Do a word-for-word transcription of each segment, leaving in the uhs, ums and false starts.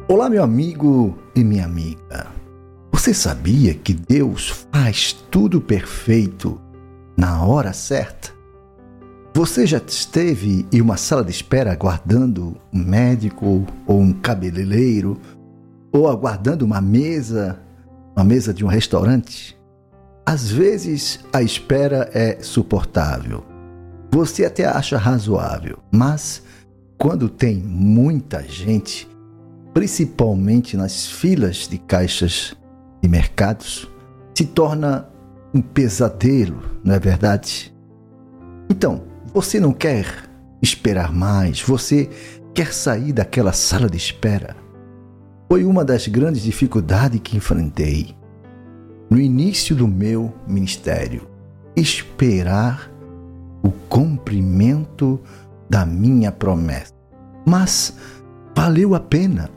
Olá, meu amigo e minha amiga. Você sabia que Deus faz tudo perfeito na hora certa? Você já esteve em uma sala de espera aguardando um médico ou um cabeleireiro, ou aguardando uma mesa, uma mesa de um restaurante? Às vezes a espera é suportável. Você até acha razoável, mas quando tem muita gente, principalmente nas filas de caixas de mercados, se torna um pesadelo, não é verdade? Então, você não quer esperar mais, você quer sair daquela sala de espera. Foi uma das grandes dificuldades que enfrentei no início do meu ministério, esperar o cumprimento da minha promessa. Mas valeu a pena.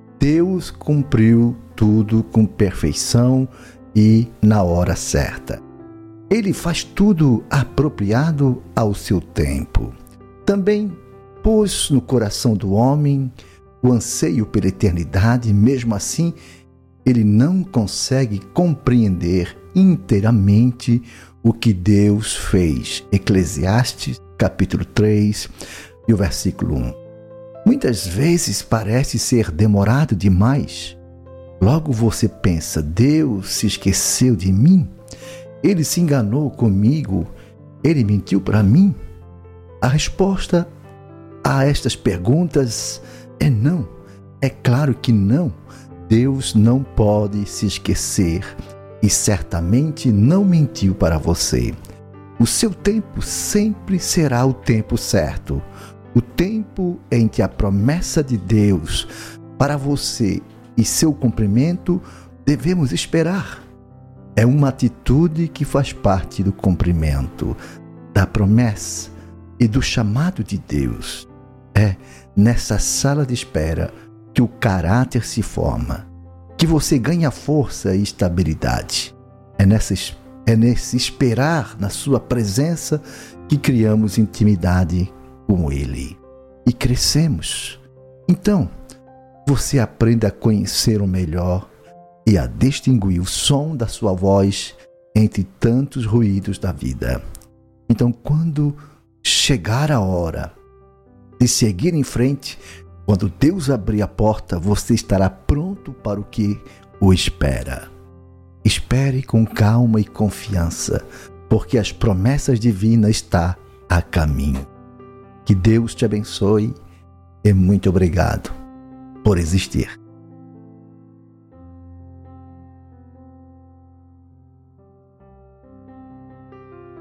Deus cumpriu tudo com perfeição e na hora certa. Ele faz tudo apropriado ao seu tempo. Também pôs no coração do homem o anseio pela eternidade, mesmo assim, ele não consegue compreender inteiramente o que Deus fez. Eclesiastes, capítulo três, e o versículo um. Muitas vezes parece ser demorado demais. Logo você pensa, Deus se esqueceu de mim? Ele se enganou comigo? Ele mentiu para mim? A resposta a estas perguntas é não. É claro que não. Deus não pode se esquecer e certamente não mentiu para você. O seu tempo sempre será o tempo certo. O tempo em que a promessa de Deus para você e seu cumprimento devemos esperar. É uma atitude que faz parte do cumprimento, da promessa e do chamado de Deus. É nessa sala de espera que o caráter se forma, que você ganha força e estabilidade. É, nessa, é nesse esperar na sua presença que criamos intimidade com Ele e crescemos. Então, você aprende a conhecer o melhor e a distinguir o som da sua voz entre tantos ruídos da vida. Então, quando chegar a hora de seguir em frente, quando Deus abrir a porta, você estará pronto para o que o espera. Espere com calma e confiança, porque as promessas divinas estão a caminho. Que Deus te abençoe e muito obrigado por existir.